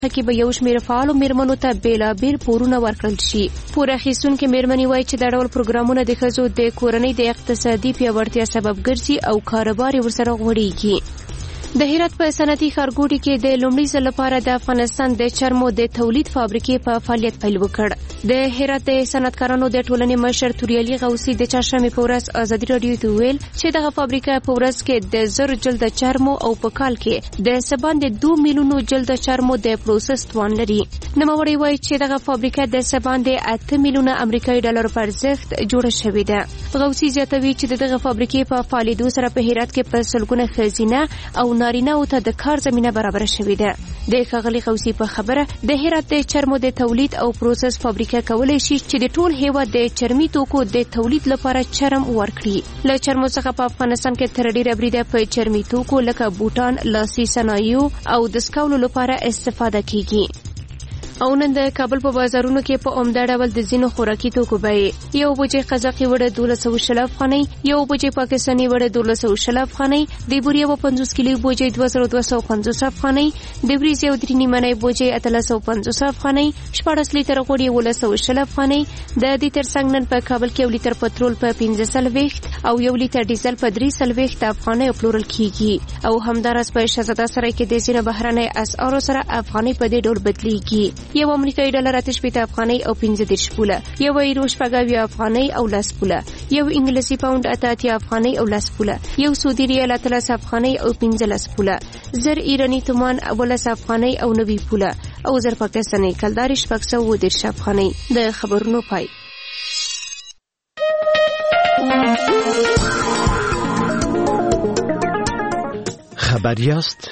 کې به یو شمېر فعالو میرمنو ته بېلابېل پورونه ورکړل شي. پور اخیستونکې میرمنې وایي چې دا ډول پروګرامونه د ښځو د کورنۍ د اقتصادي پیاوړتیا سبب ګرځي او کاروبار یې ورسره غوړېږي. د هرات په صنعتي ښارګوټي کې د لومړي ځل لپاره د افغانستان د چرمو د تولید فابریکې په فعالیت پیل وکړ. د هرات د صنعتکارانو د ټولنې مشر توریالي غوثي د چهارشنبې په ورځ ازادي راډیو ته ویل چې دغه فابریکه په ورځ کې د 1000 جلده چرمو او په کال کې د څه باندې 2 میلیونو جلده چرمو د پروسس توان لري. نوموړی وایي چې دغه فابریکه د څه باندې 8 میلیونه امریکایي ډالر په ارزښت جوړه شوې ده. غوثي زیاتوي چې دغه فابریکې په فعالیدو سره په هرات کې په سلګونه ښځینه او نارینه او ته د کار زمينه برابر شوې ده. د ښاغلي غوثي په خبره د هرات د چرمو د تولید او پروسس فابریکه کولای شي چې د ټول هیواد د چرمي توکو د تولید لپاره چرم ورکړي. له چرمو څخه په افغانستان کې تر ډیره بریده په چرمي توکو لکه بوټان، لاسي صنایع او د سکاولو لپاره استفاده کیږي. او نن د کابل په بازارونو کې په عمده ډول د ځینو خوراکي توکو بیې یو بوجۍ قزاقي وړه 1200 افغانۍ، یو بوجۍ پاکستاني وړه 1200 افغانۍ، د بوریا 50 کیلو بوجۍ 2250 افغانۍ، د وریځ یو درې نیمه بوجۍ 1350 افغانۍ، 14 لیټر غوړي 1200 افغانۍ. د دې ترڅنګ نن په کابل کې 1 لیټر پټرول په 15 او 1 لیټر ډیزل په 3 افغانۍ پلورل کیږي. او همدارس په شهزاده سرای کې د ځینو بهرنۍ اسعارو سره افغانۍ په دې ډول بدلیږي. یو امریکایي ډالر 8 افغانۍ او 15 پوله، یو یورو 8 افغانۍ او 10 پوله، یو انګلیسي پاوند 8 افغانۍ او 10 پوله، یو سعودي ریال 13 افغانۍ او 15 پوله، زر ایرانی تومان 12 افغانۍ او 90 پوله او زر پاکستاني کلدار 610 افغانۍ. د خبرونو پای. خبریاست.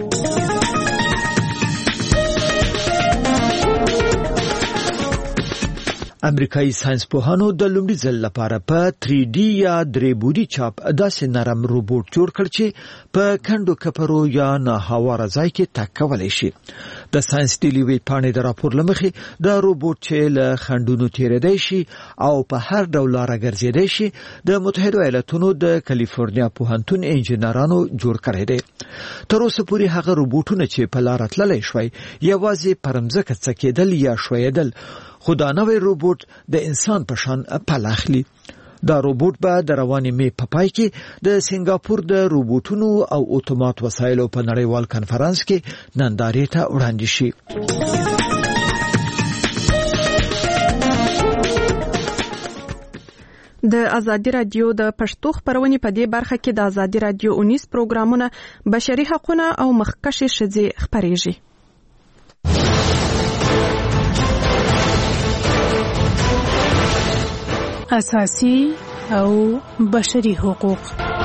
امریکایي ساينسپوهانو د لومړي ځل لپاره په 3D یا درې چاپ داسې نرم روبوټ جوړ کړ چې په کندو کپرو یا نه هواره ځای کې تګ کولی شي. د ساينس ډیلی وی پاڼې د راپور لمخې د روبوټ چې له خندونو تیریدای شي او په هر ډول لار ګرځیدای شي د متحده ایالاتونو د کالیفورنیا پوهنتون انجنیرانو جوړ کړی دی. تر اوسه پورې هغه روبوټونه چې په لار تللی شوی یوازې پرمځکه څکېدل یا شویدل، خو دا نوی روبوټ د انسان په شان پل اخلي. دا روبوټ به د رواني می په پای کې د سنگاپور د روبوټونو او اتومات وسایلو په نړیوال کنفرانس کې نندارې ته وړاندې شي. د ازادي رادیو د پښتو خبرونه په دې برخه کې د ازادي رادیو 19 پروګرامونه بشري حقوقونه او مخکښې ښځې خبرېږي. اساسي او بشري حقوق.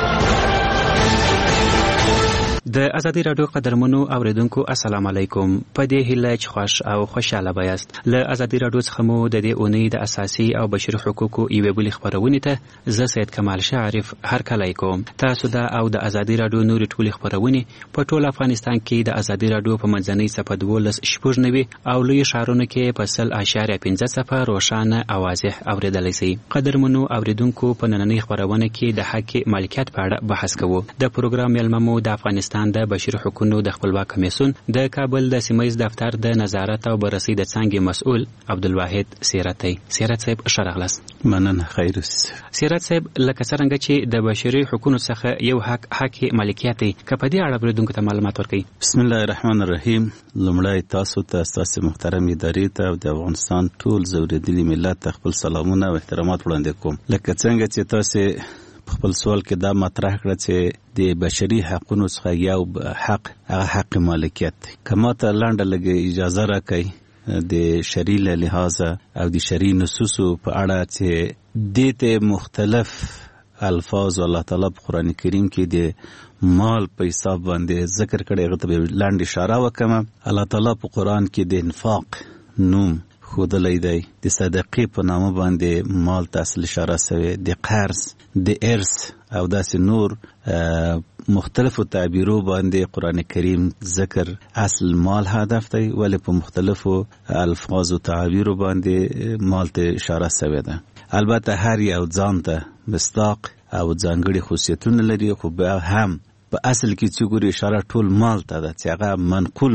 د ازادي رادیو قدرمنو اوریدونکو السلام علیکم. په دې هیله چې خوش او خوشاله بایاست. له ازادي رادیو څخه مو د دې اونۍ د اساسي او بشري حقوقو یوې بلې خبرونه ته زه سید کمال شعرف هرکلی کوم. تاسو دا او د ازادي رادیو نورې ټولې خبرونه په ټول افغانستان کې د ازادي رادیو په منځنۍ صفحه 12 او لوی ښارونو کې په 0.5 روښانه او واضح اوریدلای شئ. قدرمنو اوریدونکو په نننۍ خبرونه کې د حق مالکیت په اړه بحث کوو. د پروګرام ملممو د افغانستان د بشري حقوقو د خپلواک کمیسیون د کابل د سیمایي دفتر د نظارت او بررسي د څنګه مسؤل عبدالواحد سیرتي. سیرت صاحب شرغلس. مننه خیر اوس. سیرت صاحب لکه څنګه چې د بشري حقوقو څخه یو حق مالکیت دی، کپدي اړه بریدونکو ته معلومات ورکړي. بسم الله الرحمن الرحیم. لمړی تاسو ته تاسو محترم ادارې ته او د افغانستان ټول زوریدلي ملت خپل سلامونه او احترامات وړاندې کوم. لکه څنګه چې تاسو خپل سوال کې دا مطرح کړ چې د بشري حقوقو څخه یو حق هغه حق مالکیت دی. کما ته لاندې لګي اجازه راکړئ د شرعي لحاظ او د شرعي نصوصو په اړه چې دته مختلف الفاظ الله تعالی په قران کریم کې د مال په حساب باندې ذکر کړي. هغه ته لاندې اشاره وکم. الله تعالی په قران کې د انفاق نوم خودلای دی، د صدقې په نامه باندې مال ته اصل اشاره شوی، د قرض، د ارث او داسې نور مختلفو تعبیرو باندې قران کریم ذکر اصل مال هدف دی، ولی په مختلفو الفاظ او تعبیرو باندې مال ته اشاره شوی ده. البته هر یو ځان ته مصداق او ځانګړي خصوصیتونه لري، خو به هم په اصل کې چې ګوري اشاره ټول مال ته ده چې هغه منقول مال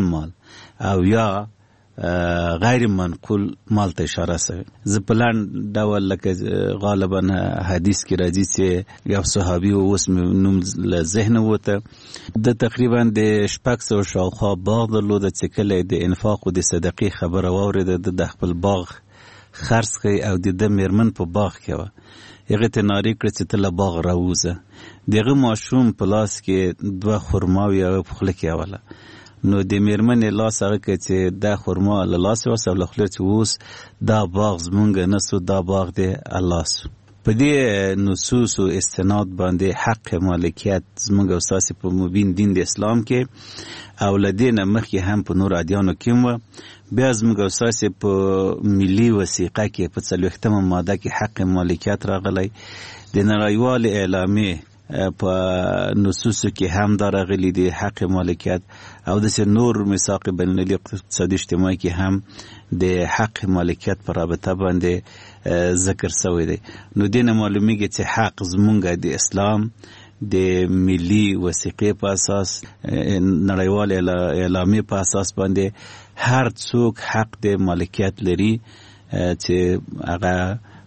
او یا غیر منقول مال ته اشاره شوی. زه په لاندې ډول لکه غالبا حدیث کې راځي چې یو صحابي اوس نوم له ذهن وته د تقریبا د 600 شاوخوا باغ درلود چې کله د انفاق او د صدقې خبره واورېده د خپل باغ خرڅ کړي او د میرمن په باغ کې و هغه ته ناری کړ چې ته له باغ راوځه. دغه ماشوم په لاس کې 2 خرماوي او په خله کې اوله نو د میرمنې لاس هغه کې چې دا خرما له لاس وسو له خله چې اوس دا باغ زمونږ نه سو دا باغ دی الله سو. په دې نصوص او استناد باندې حق مالکیت زمونږ اساسي په مبین دین د اسلام کې او لدینه مخکې هم په نور ادیانو کې و. بیا زمونږ اساسي په ملي وثیقه کې په 40مه ماده کې حق مالکیت راغلی. د نړیوال اعلامیه په نصوصو کې هم دا راغلي دی حق مالکیت او د نور میثاق بین المللي اقتصادي اجتماعي کې هم د حق مالکیت پر رابطه باندې ذکر شوی دی. نو دینه معلومیږي چې حق زمونږ د اسلام د ملي وثیقې په اساس نړیوال اعلامیه په اساس باندې هر څوک حق د مالکیت لري چې هغه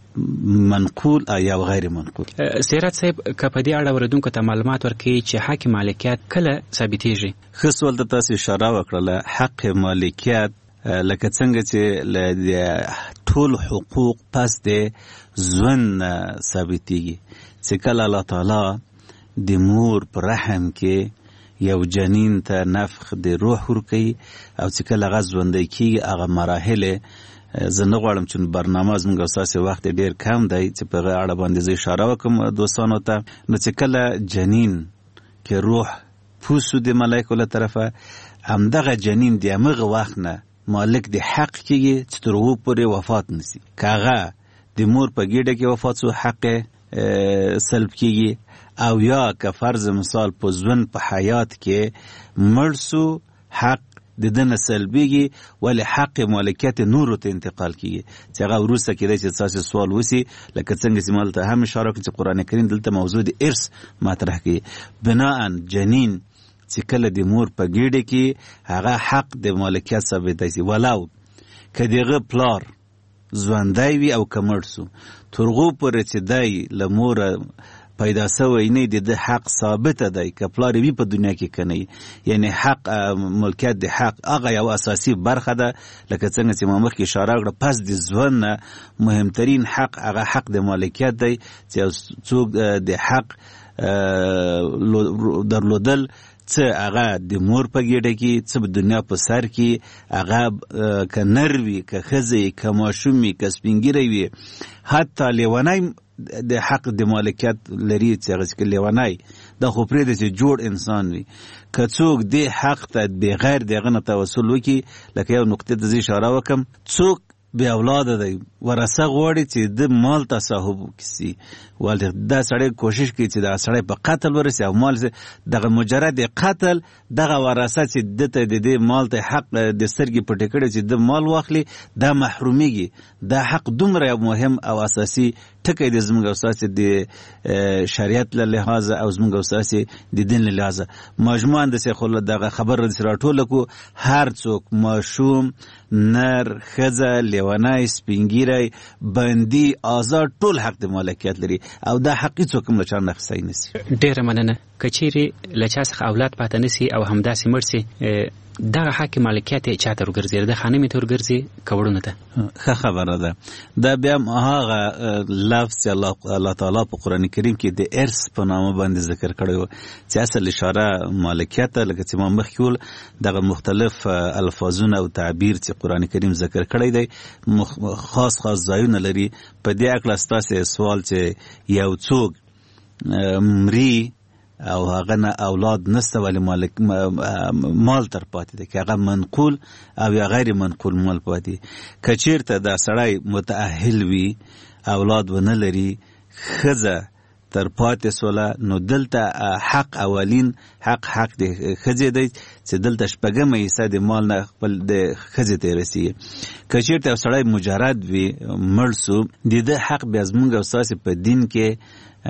منقول یا غیر منقول. سیرت صاحب کپه دی اړه وردونکو ته معلومات ورکړي چې حق مالکیت کله ثابتېږي؟ خصول د تاسو اشاره وکړه حق مالکیت لکه څنګه چې د ټول حقوق پس د ژوند ثابتېږي چې کله الله تعالی د مور پر رحم کې یو جنین ته نفخ د روح ورکوي او چې کله هغه ژوندی کېږي هغه مراحل زه نه غواړم چې برنامه زموږ اساسي وخت ډیر کم دی چې په اړه باندې زه اشاره وکم دوستانو ته. نو چې کله جنین کې روح پوسو د ملائکو له طرفه همدغه جنین د هغه وخت نه مالک د حق کېږي چې تر هغو پورې وفات نشي. که هغه د مور په ګېډه کې وفات سو حق سلب کېږي او یا که فرض مثال په ژوند په حیات کې مړ سو حق د دنه سلبیږي ولی حق مالکیت نورو ته انتقال کیږي چې هغه وروسته کېدای چې تاسو سوال وسی لکه څنګه چې مالته هم اشاره کوي چې قران کریم دلته موضوع د ارث مطرح کوي بناء جنین چې کله د مور په ګېډه کې هغه حق د مالکیت ثابتای شي ولو کدیغه پلار ژوندای وي او کمر سو ترغو پر چې دای لمور پیدا سوی نه د حق ثابت دی که پلار وی په دنیا کې کني یعنی حق ملکیت د حق هغه یو اساسي برخه ده لکه څنګه چې ما مخکې اشاره کړه پس د ژوند مهمترین حق هغه حق د مالکیت دی چې څوک د حق درلودل څه هغه د مور په ګېډه کې څه په دنیا په سر کې هغه که نر وي که ښځه که ماشوم وي که سپین ږیری وي حتی لیونی د حق د مالکیت لري چې هغه چې لیونی دا خو پرېږده چې جوړ انسان وي که څوک دې حق ته بغیر د هغه نه توسل وکړي لکه یو نقطې ته زه اشاره وکړم څوک بې اولاده دی ورثه غواړي چې د مال تصاحب وکړي ولې دا سړی کوشش کوي چې دا سړی په قتل ورسي او مال دغه مجرد قتل دغه ورثه چې دته د دې مال ته حق د سترګې پټې کړي چې د مال واخلي دا محرومیږي دا حق دومره مهم او اساسي ټکی د زموږ اساسي د شریعت له لحاظه او زموږ اساسي د دین له لحاظه مجموعاً د شیخ الله دغه خبر راټول کو هر څوک ماشوم نر ښځه لیونی سپینګیری بندي آزاد ټول حق د مالکیت لري او دا حقی څوک هم له چا نه اخیستی نشي. ډیره مننه. که چیرې له چا څخه اولاد پاته نشي او همداسې مړ سي دغه حق مالکیت یې چاته ورګرځي د خانمې ته ورګرځي که وړونه ته؟ ښه خبره ده. دا بیا هغه لفظ چې الله تعالی په قرآن کریم کې د ارث په نامه باندې ذکر کړی و چې اصل اشاره مالکیت ته لکه چې ما مخکې ویل دغه مختلف الفاظونه او تعبیر چې قرآن کریم ذکر کړی دی خاص ځایونه لري. په دې هکله ستاسې سوال چې یو څوک مري او هغه نه اولاد نسته ولی مال تر پاتې دی که هغه منقول او یا غیر منقول مال پاتې که چیرته دا سړی متأهل وي اولاد ونه لري ښځه تر پاتې سوله نو دلته حق اولین حق د ښځې دی چې دلته شپږمه حصه د مال نه خپل د ښځې ته رسیږي. که چیرته یو سړی مجرد وي مړ سو د ده حق بیا زموږ اساسي په دین کې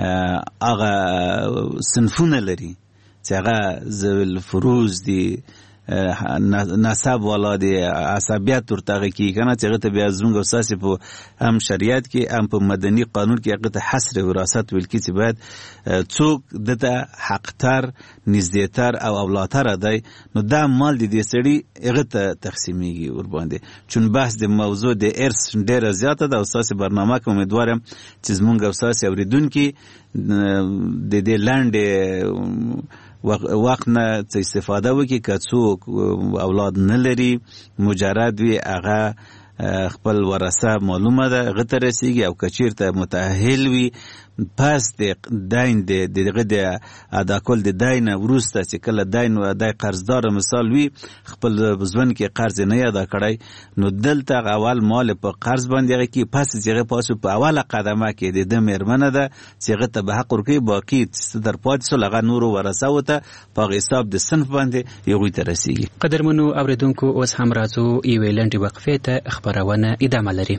هغه صنفونه لري چې هغه ذوی الفروض دي نسب والا د عصبیت ورته کی کنه چې غته بیا زموږ اساس په هم شریعت کې هم په مدني قانون کې هغه حصر وراثت ویل کی چې باید څوک دته حقتر نږدېتر او اولاتر دی نو دا مال دې سړي هغه ته تقسیمیږي ور باندې چون بحث د موضوع د ارث ډیره زیاته ده. اساس برنامه کې امیدوارم چې زموږ اساس اوریدونکو د دې لاندې وقت نه استفاده وکړي که څوک اولاد نه لري مجرد وي هغه خپل ورثه معلومه ده هغه ته رسیږي او که چیرته متأهل وي پس د دین دغه د ادا کول د دین وروسته چې کله دین او د قرضدار مثال وي خپل ځوان کې قرض نه ادا کړی نو دلته اول مال په قرض باندې کې پس چې پاسو په اوله قدمه کې د میرمنه ده چې هغه ته به حق ورکړي باقي در پاتې سو لغه نور ورثه وته په حساب د صنف باندې یو ته رسیږي. قدرمنو اوریدونکو اوس هم راځو یو لنډي وقفه ته خبرونه ادامه لري.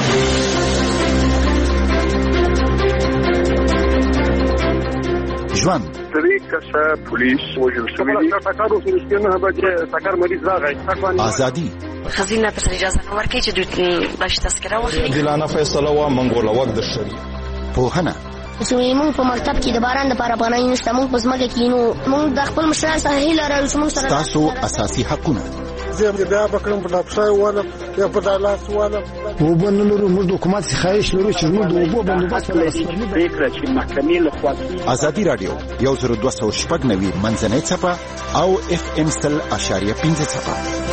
ژوند طریق کسا پولیس وجل شوی تاکارو فلسطین هغه چې تاکار مریض راغی ازادي خزینه پر اجازه نه ورکړي چې دوی باش تذکره واخلي دلانه فیصله وا منګوله وخت د شری پوهنه زموږ په مکتب کې د باران د لپاره پناه نشته موږ په ځمکه کې نو موږ د خپل مشران سره هیله لرو چې موږ سره تاسو اساسي حقونه زه بیا بکرم په ډاکټر والا یا په دالاس والا وبنلو موږ د حکومت خواهش لرو چې موږ د اوبو بندوبست فکر چې محکمې له خوا ازادي رادیو 1290 منځنۍ صفه او FM 100.5 صفه.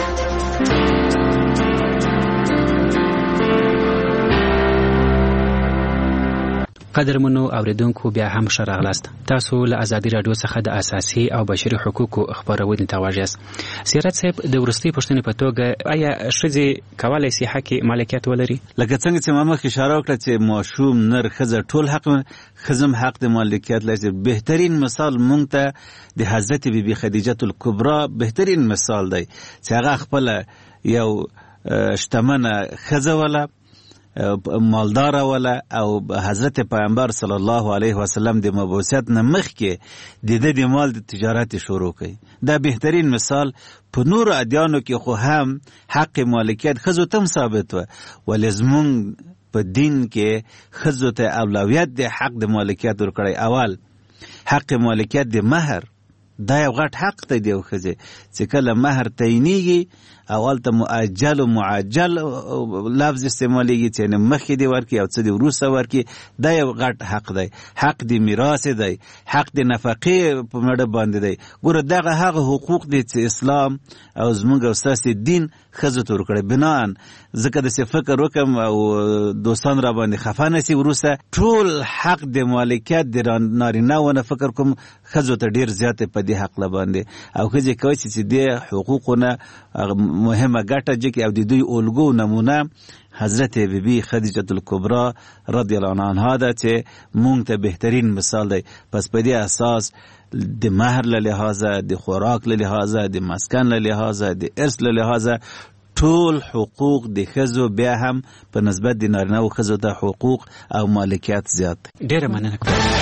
قدرمنو اوریدونکو بیا هم ښه راغلاست. تاسو له ازادي رادیو څخه د اساسي او بشري حقوقو خبرونه ته واجیاست. سیرت صاحب د ورستي پښتنې په توګه آیا ښځې کولای شي حق مالکیت ولري؟ لکه څنګه چې ما مخکې اشاره وکړه چې ماشوم نر ښځه ټول حق خزم حق د مالکیت لري. بهترین مثال مونږ ته د حضرت بیبي خدیجه الکبرى بهترین مثال دی چې هغه خپل یو شتمنه ښځه ولا مالدار ولا او حضرت پیغمبر صلی الله علیه وسلم د مبعوثیت نه مخکې د مال د تجارت شروع کړي. دا بهترین مثال په نور ادیانو کې خو هم حق مالکیت خزو تم ثابت و ولزمون په دین کې خزو ته اولویت د حق د مالکیت ورکړي. اول حق مالکیت د مہر دا یو غټ حق ته دی خزه چې کله مہر تعینیږي اول ته مؤجل او معجل لفظ استعمالېږي چې نه مخکې دی ورکی او څه دی وروسته ورکی. دا یو غټ حق دی. حق د میراث دی، حق د نفقې په مړه باندې دی. ګوره دغه هغه حقوق دي چې اسلام او زموږ استاد دین خزه تور کړي. بنان ځکه د فکر وکم او دوستان را باندې خفه نسی وروسته ټول حق د مالکیت د نارینه ونه فکر کوم خزه ته ډیر زیات په دې حق لباندې او خزه کوي چې د حقوقونه مهمه ګټه جکه او د دوی الګو نمونه حضرت بیبي خدیجه الکبرى رضی الله عنها ده چې مونږ ته بهترین مثال دی. پس په دې اساس د مہر له لحاظه، د خوراک له لحاظه، د مسکن له لحاظه، د ارث له لحاظه ټول حقوق د ښځو بیا هم په نسبت د نارینه او ښځو ته حقوق او مالکیت زیات. ډیره مننه.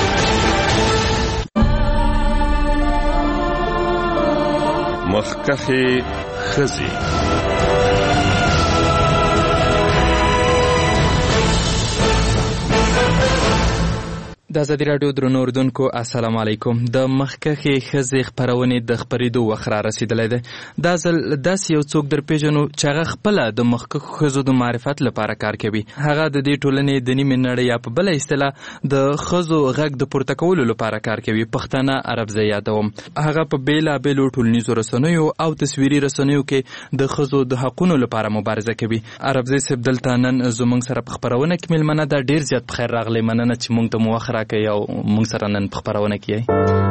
مخکخي خزي د ازادي رادیو درنو اوریدونکو السلام علیکم. د مخکخي خزي خبرونه د خبرېدو وخت را رسیدلی دی. دا ځل داس یو څوک در پیژنو چې هغه خپل د مخکخو خزو د معرفت لپاره کار کوي. هغه د دې ټولنې د نیمې نړۍ یا په بل اصطلاح د خزو غږ د پورته کولو لپاره کار کوي. پښتانه عربزه یادوم. هغه په بیلابیلو ټولنیزو رسنیو او تصویري رسنیو کې د خزو د حقونو لپاره مبارزه کوي. عربزه سب دلته نن زموږ سره په خبرونه کې ملمنه ده. ډیر زیات بخیر راغلی. مننه چې موږ ته مو وخت راکړی او موږ سره نن په خبرونه کې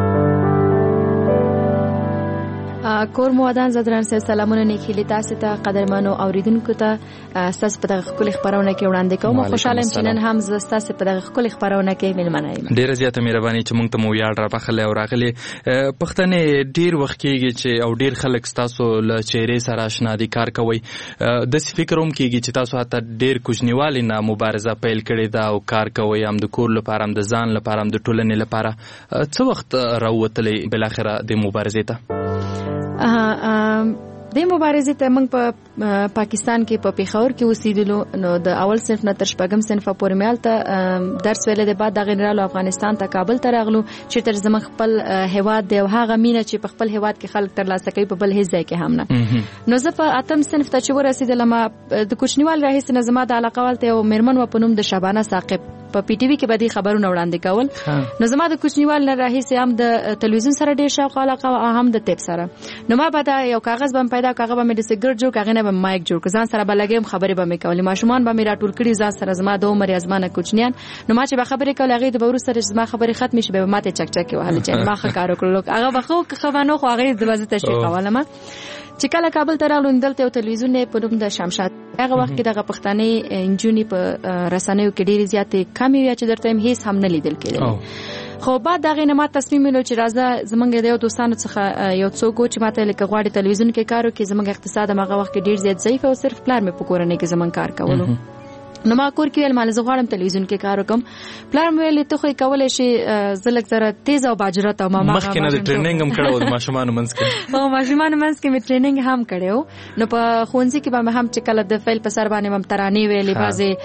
کور مودان زدران سره سلامونه نیکیلی تاسو ته قدرمنو اوریدونکو ته تاسو په دغه خپل خبرونه کې وړاندې کوم. خوشاله یم چې نن هم تاسو په دغه خپل خبرونه کې ملمنه یم. ډیره زیاته مهرباني چې موږ ته مو یاد را بخله او راغلي. پښتنې ډیر وخت کېږي چې او ډیر خلک تاسو له چهره سره آشنا دي کار کوي. د فکروم کېږي چې تاسو حتی ډیر کوچنیوالي نه مبارزه پیل کړې ده او کار کوي هم د کور لپاره هم د ځان لپاره هم د ټولنې لپاره. څه وخت راووتلې بل اخره د مبارزې ته؟ د مبارزې ته موږ په پاکستان کې په پیښور کې اوسېدلو نو د اول صنف نه تر شپږم صنف پورې مې هلته درس ویلی د بعد دغې رالو افغانستان ته کابل ته راغلو چې تر زموږ خپل هیواد دی او هغه مینه چې په خپل هیواد کې خلک ترلاسه کوي په بل هېڅ ځای کې هم نه. نو زه په اتم صنف ته چې ورسېدلم د کوچنیوال راهیسې نه زما د علاقه والته یو مېرمن وه په نوم د شبانه ثاقب په پی ټي وي کې به دې خبرونه وړاندې کول. نو زما د کوچنیوال نه راهیسې هم د تلویزیون سره ډېر شوق علاقه او هم د طب سره. نو ما به دا یو کاغذ به پیدا کاغه به مې د سګرټ جوړ کاغه نه به مایک جوړ ک ځان سره به لګیم خبرې به مې کولې ماشومان به مې راټول کړي ځان سره زما د عمر ازمانه کوچنیان. نو ما چې به خبرې کول هغه د ورو سره زما خبرې ختم شي به ماته چک چک وهله چې ما ښه کار وکړل هغه به خو خبرونه خو هغه د وځه تشریح کولم. چې کله کابل ته راغلم دلته یو تلویزیون په نوم د شمشاد هغه وخت کې دغه پښتنې انجونی په رسنیو کې ډېرې زیاتې کمی وي چې درته هیڅ هم نه لیدل کېدل. خو بعد دغه نه ما تصمیم ونیو چې راځه زمونږ د یو دوستانو څخه یو څوک چې ماته لکه غواړي تلویزیون کې کار وکړي زمونږ اقتصاد هغه وخت کې ډېر زیات ضعیف او صرف پلار مې په کورنۍ کې زمونږ کار کولو. نو ما کور کې ویل مال زه غواړم تلویزیون کې کار وکم. پلار مې ویل ته خو کولای شي زلک زره تیز او باجرت او ما مخکې نه د ټریننګ هم کړو د ماشومانو منځ کې او ماشومانو منځ کې مې ټریننګ هم کړو. نو په ښوونځي کې به هم چې کله د فیل په سر باندې هم ترانې ویلې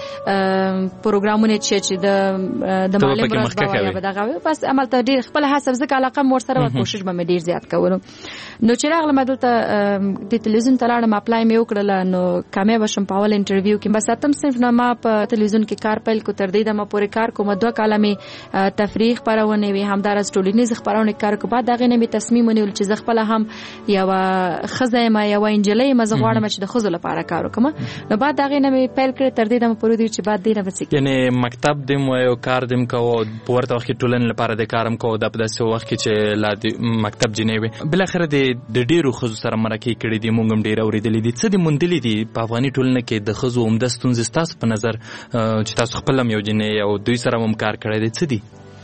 بعضې پروګرامونه چې د معلم ورځ به دغه بس عمل ته ډېر خپل حسب ځکه علاقه مور سره کوشش به مې ډېر زیات کولو. نو چې راغلم دلته د تلویزیون ته لاړم اپلای مې وکړله نو کامیابه شم په اول انټرویو کې. بس اتم صنف نه ما په تلویزیون کې کار پیل کو تر دې دمه پورې کار کوم 2 کاله مې تفریح خپرونه وی همدارس ټولنیز خپرونه کار کو. بعد دغه نه مې تصمیم ونیول چې زه خپل هم یو خزه ما یو انجلۍ ما زه غواړم چې د خزو لپاره کار وکم. نو بعد دغه نه مې پیل کړ تر دې دمه پورې چې بعد دې نه وڅ یعنی مکتب دې مو یو کار دې کو په ورته وخت ټولن لپاره د کارم کو د په داسې وخت کې چې لا مکتب جنې وي بل اخر د ډیرو خزو سره مرکه کړې دي مونږ هم ډیر اوریدلې دي څه دې مونډلې دي په افغاني ټولنه کې د خزو عمدستون زستاس په نظر چې تاسو خپل هم یو جنې او دوی سره هم کار کړی دی څه دي؟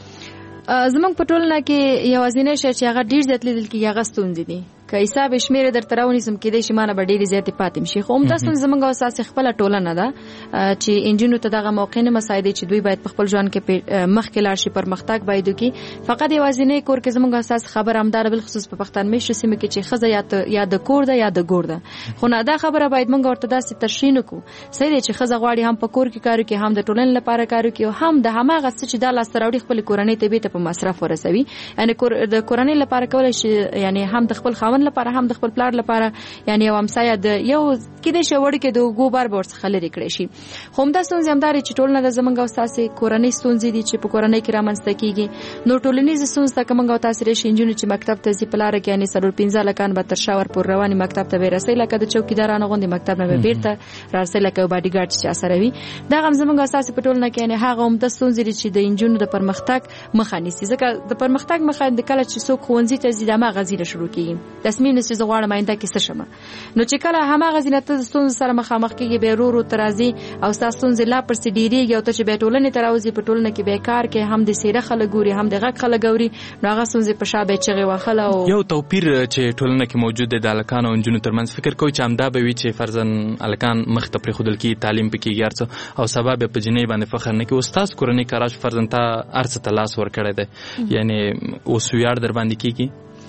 زمونږ په ټولنه کې یوازینی شی چې هغه ډېر زیات لیدل کېږي هغه ستونزې دي. که حساب شمیره درته راونیسم کېدای شي مانه به ډېرې زیاتې پاتې شي. خو همدا ستونزه زموږ اساسي خپله ټولنه ده چې انجونو ته دغه موقع نه مساعدې چې دوی باید په خپل ژوند کې مخکې لاړ شي پرمختګ باید وکړي. فقط یوازینی کور کې زموږ اساس خبره همدا ده بالخصوص په پښتون میشتو سیمه کې چې ښځه یا د کور ده یا د ګور ده. خو نه دا خبره باید موږ ورته داسې تشریح نه کړو. صحیح دی چې ښځه غواړي هم په کور کې کار وکړي هم د ټولنې لپاره کار وکړي او هم د هماغه څه چې دا لاسته راوړي خپلې کورنۍ ته بېرته په مصرف ورسوي. یعنې د کورنۍ لپاره کولی شي یعنې هم د خپل خاوند لپاره هم د خپل پلار لپاره یعنی یو همسایه د یو کېدای شي وړ کې د ګوبر به ورڅخه لرې کړی شي. خو همدا ستونزې همدا چې ټولنه د زمونږ او ستاسې کورنۍ ستونزې دي چې په کورنۍ کې رامنځته کېږي. نو ټولنیزې ستونزې ته که موږ او تاسې راشي نجونې چې مکتب ته ځي په لاره کې یعنې 4-15 لکان به تر شا ورپورې روانې مکتب ته به یې رسوي لکه د چوکیدارانو غوندې مکتب نه به بېرته رارسوي لکه یو باډي ګارډ چې چا سره وي. دغه هم زمونږ او ستاسې په ټولنه کې یعنې هغه عمده ستونزې دي چې د نجونو د پرمختګ مخه نیسي. ځکه د پرمختګ مخه د کله چې څوک ښوونځي ته ځي د هماغه ځینه شروع کېږي تصمیم نیسي زه غواړم آینده کې څه شم. نو چې کله هماغه ځینه ته د ستونزو سره مخامخ کېږي بیا ورو ورو ته راځي او ستا ستونزې لا پسې ډېرېږي او ته چې بیا ټولنې ته راوځي په ټولنه کې بیا کار کوي هم د څېره خلک ګوري هم د غږ خلک ګوري نو هغه ستونزې په شا بیا چغې وهله. یو توپیر چې ټولنه کې موجود دی د هلکانو او نجونو ترمنځ فکر کوي چې همدا به وي چې فرضاً هلکان مخ ته پرېښودل کېږي تعلیم پکې کېږي هر څه او سبا بیا په جنۍ باندې فخر نه کوي. استاد کورنۍ کراش فرضاً تا هر څه ته لاس ورکړی دی یعنې اوس ویاړ در باندې کېږي؟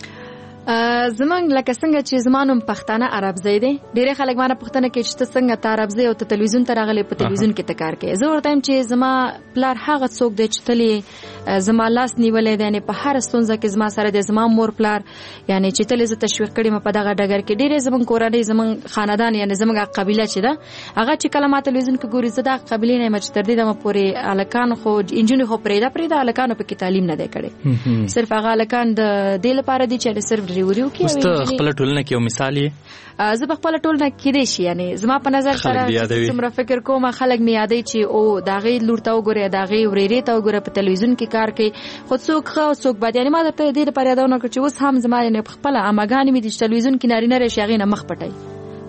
زمونږ لکه څنګه چې زما نوم پښتانه عربزی دی ډېری خلک مانه پوښتنه کوي چې ته څنګه ته عربزی او ته تلویزیون ته راغلی په تلویزیون کې ته کار کوې. زه ورته وایم چې زما پلار هغه څوک دی چې تل زما لاس نیولی دی یعنې په هره ستونزه کې زما سره دی. زما مور پلار یعنې چې تل زه تشویق کړې م په دغه ډګر کې ډېرې زمونږ کورنۍ زمونږ خاندان یعنې زمونږ قبیله چې ده هغه چې کله ما تلویزیون کې ګوري زه دغه قبیلې نه یم چې تر دې دمه پورې هلکان خو انجونې خو پرېږده هلکانو پکې تعلیم نه دی کړی. صرف هغه هلکان د دې لپاره دي چې صرف ډریوري وکړي. خپل ټولنه کې یو مثال یې زه په خپل ټولنه کې دی شي یعنی زما په نظر سره څومره فکر کوم خلک مې یادوي چې او دا غي لور ته وګوره دا غي ورېرې ته وګوره په تلویزیون کې کار کوي خو څوک ښه څوک بد یعنی ما درته دې لپاره یادونه کړ چې اوس هم زما یعنی خپل اماګانې مې د تلویزیون کې نارینه راشي هغې نه مخ پټوي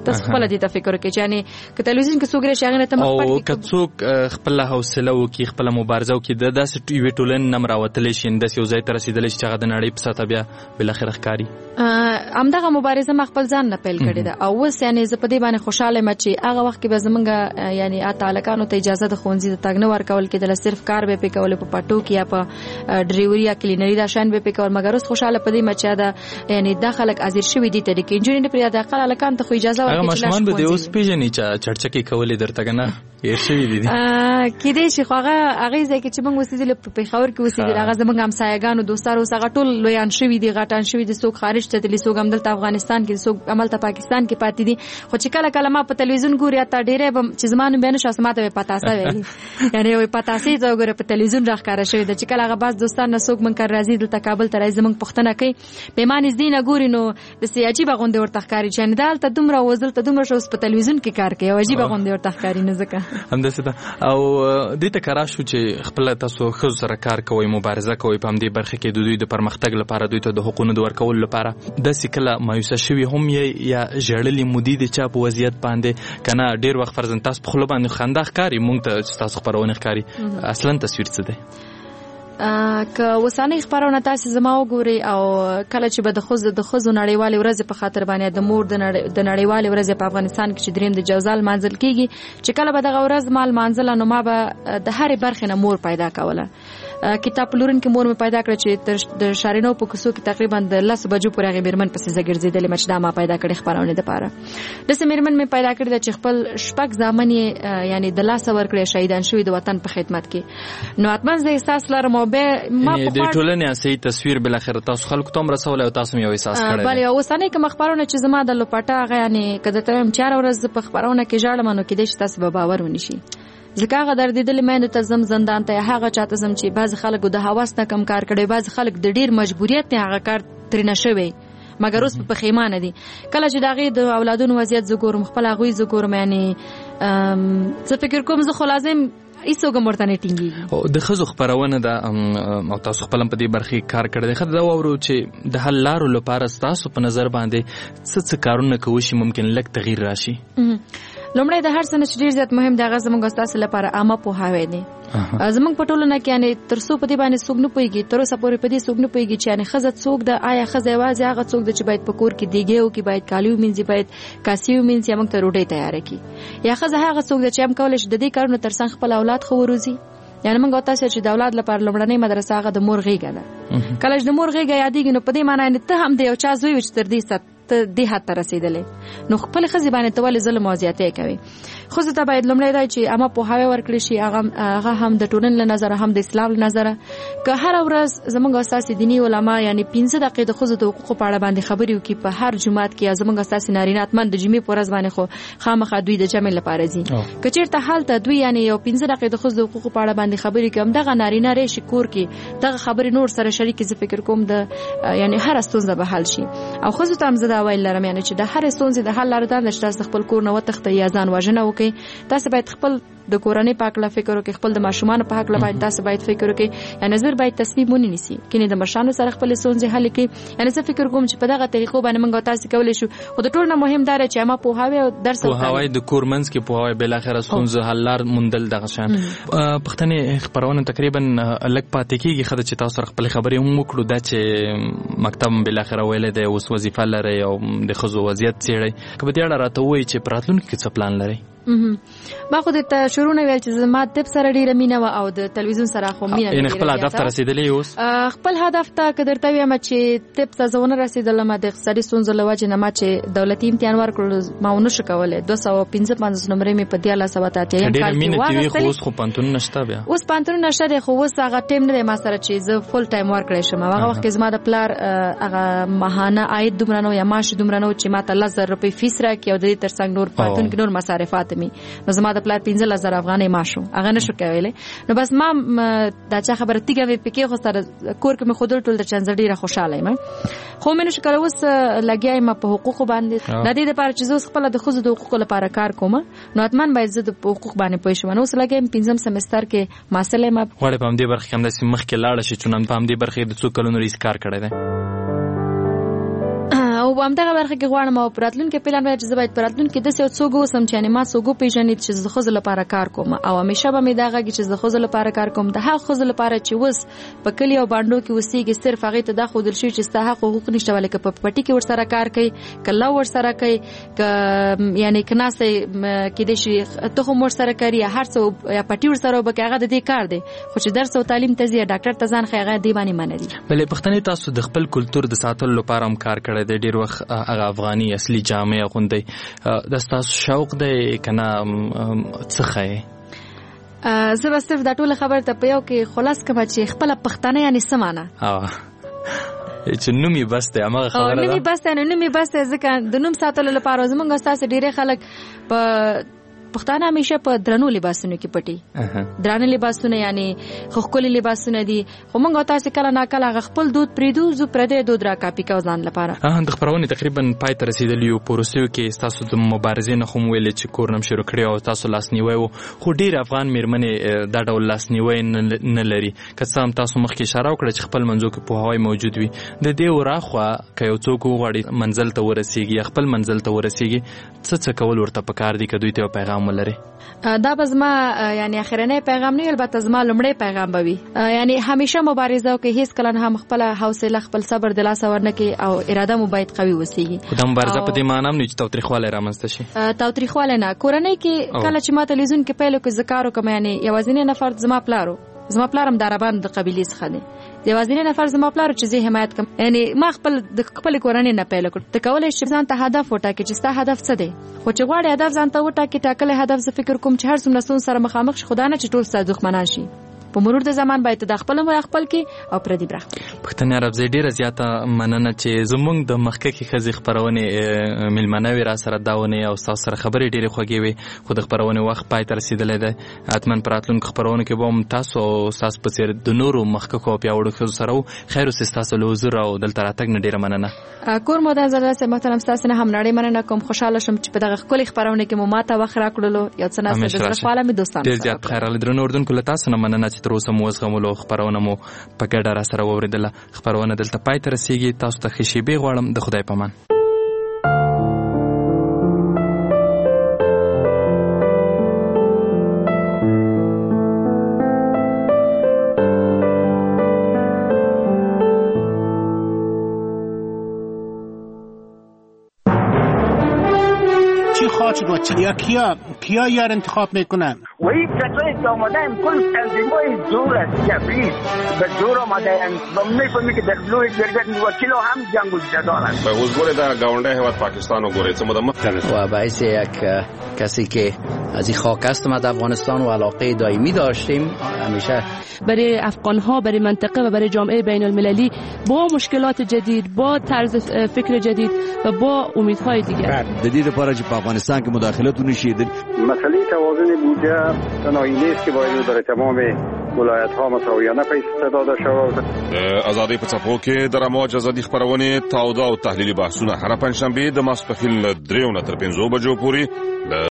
تاسو خپل دې ته فکر وکړئ چې یعنی که تلویزیون کې څوک راشي هغه ته مخ پټ او که څوک خپل حوصله وکړي خپل مبارزه وکړي د داسې یوې ټولنې نه راوتلی شي داسې یو ځای ته رسېدلی شي چې هغه د نړۍ په سطحه بیا بالاخره ښکاري. همدغه مبارزه ما خپل ځان نه پیل کړې ده او اوس یعنی زه په دې باندې خوشحاله یم چې هغه وخت کې به زمونږ یعنی تعلقانو ته اجازه د ښوونځي د تګ نه ورکول کېدله صرف کار به پې کول په پټو کې یا په ډریوري یا کلینري دا شیان به پې کول مګر اوس خوشحاله په دې یم چې دا یعنی دا خلک حاضر شوي دي ته د کې نجونې نه پرې د اقل هلکانو ته خو اجازه ورکړي هغه ماشومان به دې اوس پېژني چې چړچکې کولې درته که نه هېر شوي دي کېدای شي خو هغې ځای کې چې موږ اوسېدلو په پېښور کې اوسېدل هغه زموږ همسایهګانو دوستان اوس هغه ټول لویان شوي دي غټان شوي دي څوک خارج ته تللي څوک همدلته افغانستان کې څوک هملته پاکستان کې پاتې دي خو چې کله کله ما په تلویزیون ګوري حتی ډېری به چې زما نوم بیا نه شو ما ته به پتاسه ویلي یعنې وایي پتاسې ته وګوره په تلویزیون راښکاره شوې ده چې کله هغه بعض دوستان نه څوک موږ کار راځي دلته کابل ته راځي زموږ پوښتنه کوي بې ما نږدې نه ګوري نو داسې عجیبه غوندې ورته ښکاري چې یعنې دا هلته دومره اوس دلته دومره شه اوس په تلویزیون کې کار کوي او عجیبه غوندې ورته ښکاري نه ځکه همداسې ده او دې ته کره شو چې خپله تاسو ښځو سره کار کوئ مبارزه کوئ په همدې برخه کې د دوی د پرمختګ لپاره دوی ته د حقونو د ورکولو لپاره داسې کله مایوسه شوي هم یا ژړلي مودې د چا په وضعیت باندې که نه ډېر وخت فرضاً تاسو په خوله باندې خندا ښکاري موږ ته چې تاسو خپرونې ښکاري اصلا تصویر څه دی که اوسنۍ خپرونه تاسې زما وګورئ او کله چې به د ښځو نړیوالې ورځې په خاطر باندې د مور د نړیوالې ورځې په افغانستان کې چې درېیم د جوزا لمانځل کېږي چې کله به دغه ورځ ما لمانځله نو ما به د هرې برخې نه مور پیدا کوله کتاب پلورونکې مور مې پیدا کړه چې د شارینو په کوڅو کې تقریبا د 10 بجو پورې هغې مېرمن پسې زه ګرځېدلې چې دا ما پیدا کړې خپرونې دپاره داسې مېرمن مې پیدا کړې ده چې خپل 6 زامن یې یعنې د لاسه ورکړې شهیدان شوي د وطن په خدمت کې نو حتما زه احساس لرم او بیا ما د ټولنې صحیح تصویر بالاخره تاسو خلکو ته هم رسولی او تاسو هم یو احساس کړی بلې اوسنۍ کومه خپرونه چې زما د لوپټه هغه یعنې که درته وایم چې هره ورځ زه په خپرونه کې ژاړم نو کېدای شي تاسو به باور ونی شي ځکه هغه دردېدلې میندو ته ځم زندان ته هغه چاته ځم چې بعضې خلکو د حواس نه کم کار کړی بعضې خلک د ډېر مجبوریت نه هغه کار ترېنه شوی مګر اوس په پښیمانه دي کله چې د هغې د اولادونو وضعیت زه ګورم خپل هغوی زه ګورم یعنې زه فکر کوم زه خو لازم هیڅوک هم ورته نه ټینګېږي د ښځو خپرونه ده او تاسو خپل هم په دې برخې کار کړی دی ښه دا واورو چې د حل لارو لپاره ستاسو په نظر باندې څه کارونه که وشي ممکن لږ تغییر راشي لومړی د هر څه نه چې ډېر زیات مهم دی هغه زموږ او ستاسو لپاره عامه پوهاوی دی زموږ په ټولنه کې یعنې تر څو په دې باندې څوک نه پوهېږي تر اوسه پورې په دې څوک نه پوهېږي چې یعنې ښځه څوک ده آیا ښځه یوازې هغه څوک ده چې باید په کور کې دیګې وکړي باید کالي ومینځي باید کاسې ومینځي یا موږ ته ډوډۍ تیاره کړي یا ښځه هغه څوک ده چې هم کولی شي د دې کارونو تر څنګ خپل اولاد ښه وروزي یعنې موږ او تاسو چې د اولاد لپاره لومړنۍ مدرسه هغه د مور غېږه ده کله چې د مور غېږه یادېږي نو په دې معنی یعنې ته هم د یو چا زوی وي چې تر دې دې حد ته رسېدلی نو خپلې ښځې باندې ته ولې ظلم او زیاتی کوي ښځو ته باید لومړی دی چې عامه پوهاوی ورکړی شي هغه هم د ټولنې له نظره هم د اسلام له نظره که هره ورځ زموږ او ستاسې دیني علما یعنې 15 دقیقې د ښځو د حقوقو په اړه باندې خبرې وکړي په هر جومات کې یا زموږ او ستاسې نارینه حتما د جمعې په ورځ باندې خو خامخا دوی د جمع لپاره ځي که چېرته هلته دوی یعنې یو 15 دقیقې د ښځو د حقوقو په اړه باندې خبرې کوي همدغه نارینه راشي کور کې دغه خبرې نور سره شریکې زه فکر کوم د یعنې هره ستونزه به حل شي او ښځو ته هم زه دا ویل لرم یعنې چې د هرې ستونزې د حل لاره دا ده چې تاسو خپل کور نه وتښتئ یا ځان وژنه وکړئ تاسو باید خپل د کورنۍ په هکله فکر وکړئ خپل د ماشومانو په هکله باید تاسو باید فکر وکړئ یعنې زر باید تصمیم ونیسي کینې د مشرانو سره خپلې ستونزې حل کړي یعنې زه فکر کوم چې په دغه طریقو باندې موږ او تاسو کولی شو خو د ټولو نه مهم دا دی چې عامه پوهاوی او درس پوهاوی د کور منځ کې پوهاوی بالاخره ستونزو حل لار موندل دغه شیان پښتنې خپرونه تقریبا لږ پاتې کېږي ښه ده چې تاسو سره خپلې خبرې هم وکړو دا چې مکتب بالاخره ویلی دی اوس وظیفه لرئ او د ښځو وضعیت څېړئ که په دې اړه راته ووایي چې په راتلونکي کې څه پلان لرئ ما خو درته شروع نه ویل چې زما طب سره ډېره مینه وه او د تلویزیون سره خو مینه یعنې خپل هدف ته رسېدلی اوس خپل هدف ته که درته ویم چې طب ته زه ونه رسېدلم د اقتصادي ستونزو له وجې نه ما چې دولتي امتحان ورکړلو ما ونه شو کولی 255 نمرې مې په 1988 کال کې واخیستلې اوس خو پوهنتونونه شته بیا اوس پوهنتونونه شته دی خو اوس هغه ټایم نه دی ما سره چې زه فل ټایم ورکړی شم هغه وخت کې زما د پلار هغه ماهانه عاید دومره نه و یا معاش دومره نه و چې ما ته 10,000 روپۍ فیس راکړي او د دې تر څنګ نور پوهنتون کې نور مصارفات نو زما د پلار 15,000 افغانۍ معاش و هغه نشو کولی نو بس ما دا چا خبره تیږه مې پکې خو سره کور کې مې خودل ټول د چنځ ډیره خوشاله یم خو مې نشو کولی اوس لګیا یم په حقوقو باندې د دې لپاره چې زه خپل د ښځو د حقوقو لپاره کار کوم نو حتما باید زه د حقوق باندې پوه شم نو اوس لګیا یم 5م سمستر کې محصل یم غواړې په همدې برخه کې همداسې مخکې لاړه شي چون په همدې برخه کې د څو کلونو رئیس کار کړی دی او همدغه برخه کې غواړم او راتلونکي پلان باید چې باید راتلونکي د څو څوګو سم چې ما څوګو پیژنې چې د خزل لپاره کار کوم او همیشه به مې داغه چې د خزل لپاره کار کوم د هغه خزل لپاره چې وس په کلی او باندو کې وسیږي صرف هغه ته د خودل شي چې ستا حقوق نشته ولکه په پټي کې ورسره کار کوي کله ورسره کوي یعنی کناسه کې د شي ته هم ورسره کوي هر څو یا پټي ورسره وبکه هغه د دې کار دی خو چې درس او تعلیم ته زیات ډاکټر ته ځان خیغه دی باندې منري بلې پښتنې تاسو د خپل کلچر د ساتلو لپاره هم کار کړی دی ډیر وخت هغه افغاني اصلي جامې اغوندي د تاسو شوق دی کنه څه خې زه بس صرف دا ټول خبر ته په یو کې خلاص کما چې خپل پښتانه یعنی سمانه چې نومي بس ته هغه خبره ده نومي بس ته نومي بس ته ځکه د نوم ساتلو لپاره زمونږ استاد ډیره خلک په پښتانه همیشه په درنو لباسونو کې پټي درانه لباسونه یعنی خخکولي لباسونه دي خو موږ تاسو کله ناکله خپل دود پریدو زو پردې دود را کاپی کو ځان لپاره د خبرونه تقریبا پای ته رسیدلی او پروسیو کې تاسو د مبارزې نه هم ویل چې کورنم شروع کړی او تاسو لاسنیوي خو ډیر افغان میرمنې دا ډول لاسنیوي نه لري که څه هم تاسو مخکې اشاره وکړه چې خپل منځو کې په هوای موجود وي د دې وراخوا که یو څوک وغواړي منزل ته ورسیږي خپل منزل ته ورسیږي څه کول ورته پکار دي که دوی ته پیغام ولري دا بزما یعنی اخرنه پیغام نه البته زما لمړی پیغام بوي یعنی همیشه مبارزه او کې هیڅ کله هم خپل حوصله خپل صبر د لاس ورنه کې او اراده مو باید قوي وسیږي خدای مبارزه په دې معنی نه چې توتریخواله رامنځته شي توتریخواله نه کورنۍ کې کله چې ما تلویزیون کې پهلو کې ذکر وکم یعنی یوازینی نفر زما پلارم دربان د قبيله څخه دی یوازینی نفر زما پلار چې زه حمایت کوم یعنی ما خپل کورنۍ نه پیل کړ ته کولای شې ځان ته هدف وټاکې چې ستا هدف څه دی خو چې غواړې هدف ځان ته وټاکې ټاکل هدف زه فکر کوم چې هر څومره سون سره مخامخ شي خدای نه چې ټول ستا دښمنان شي په مرور د زمان باید د خپل کې او پردي برخ پښتني عرب زه ډیره زیاته مننه چې زمونږ د مخکې خزي خبرونه ملمنوي را سره داونه او تاسو سره خبرې ډیره خوږې وي خو د خبرونه وخت پای ته رسیدلې ده اتمن پراتلونکو خبرونه کې به هم تاسو په څیر د نورو مخکې او پیاوړو خزو سره خیر او تاسو له حضور او دلته راتګ نه ډیره مننه کور مو د زړه محترم تاسو نه هم نړۍ مننه کوم خوشاله شم چې په دغه خپل خبرونه کې مو ماته وخت راکړلو یو څه نه ستاسو خپل مې دوستان ډیر زیات خیر له درنو اردن کله تاسو نه مننه چې تر اوسه مو زغملو خبرونه مو په ګډه را سره ووریدله خبرونه دلته پای ته رسیږي تاسو ته ښه شیبې غواړم د خدای په امان یا کیا یار انتخاب میکنن و این کسایی که آمدن کل تنظیمای زور است جبری به زور آمدن و میفهمی که دخلوی درگت وکیل هم جنگ و جدال است به حضور در گاونده هواد پاکستان و گوره چه و باعث یک کسی که از این خاک است ما در افغانستان و علاقه دائمی داشتیم همیشه برای افغان‌ها برای منطقه و برای جامعه بین المللی با مشکلات جدید با طرز فکر جدید و با امیدهای دیگر جدید لپاره چې په افغانستان کې مداخلت ونشي مسئله توازن بودجه تنهایی نیست که باید در تمام ولایت‌ها مساویانه پیش داده شود. آزادی په څپو کې د رموج ازادي خبرونه تاوده او تحلیلي بحثونه هر پنځشنبه د ماسپخیل 3 نه تر 5 بجو پورې